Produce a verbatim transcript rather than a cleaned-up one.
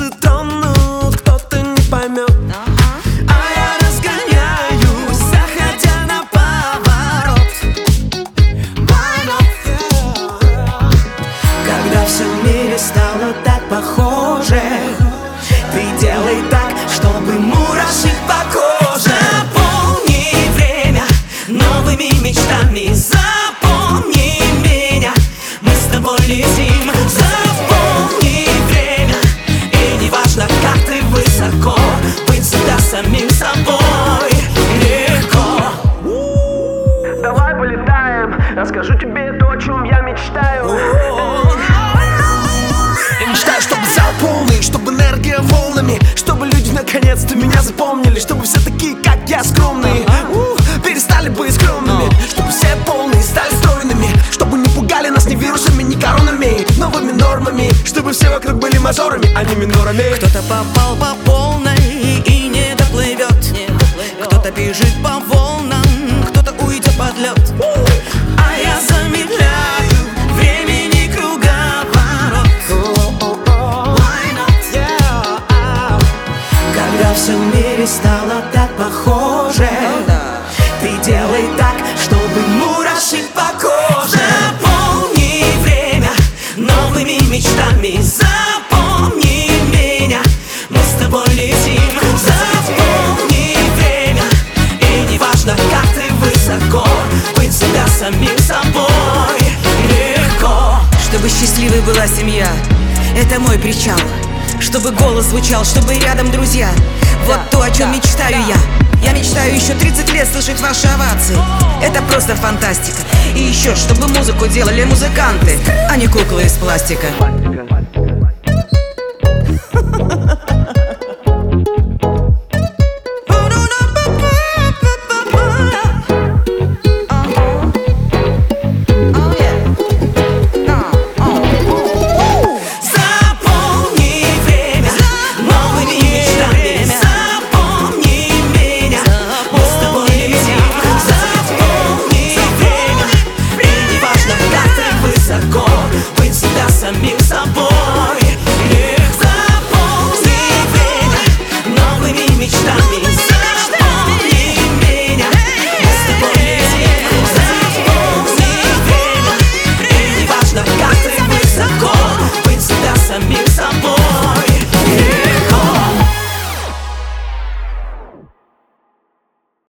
сердце тронут, кто-то не поймет. А я разгоняюсь, заходя на поворот. Когда все в мире стало так похоже, ты делай так, чтобы мурашить по коже. Заполни время новыми мечтами, запомни меня, мы с тобой летим. Заполни время, и не важно, как ты высоко, быть всегда самим собой легко. Давай полетаем, расскажу тебе то, о чем я мечтаю. Я мечтаю, чтобы зал полный, чтобы энергия волнами, чтобы люди наконец-то меня запомнили, чтобы все такие, как я, скромные, у, перестали быть скромными, чтобы все полные стали стройными, чтобы не пугали нас ни вирусами, ни коронами, новыми нормами, чтобы все вокруг были мажорами, а не минорами. Кто-то попал по полной и не доплывет, кто-то бежит по волнам, кто-то уйдет под лед. А я замедляю времени круговорот. Why not? Yeah. Когда все в мире стало так похоже, ты делай так, чтобы мурашить по коже. Заполни время новыми мечтами, запомни меня, мы с тобой летим. Запомни время, и не важно, как ты высоко, быть всегда самим собой легко. Чтобы счастливой была семья, это мой причал. Чтобы голос звучал, чтобы рядом друзья. Вот то, о чем мечтаю я. Я мечтаю еще тридцать лет слышать ваши овации. Это просто фантастика. И еще, чтобы музыку делали музыканты, а не куклы из пластика.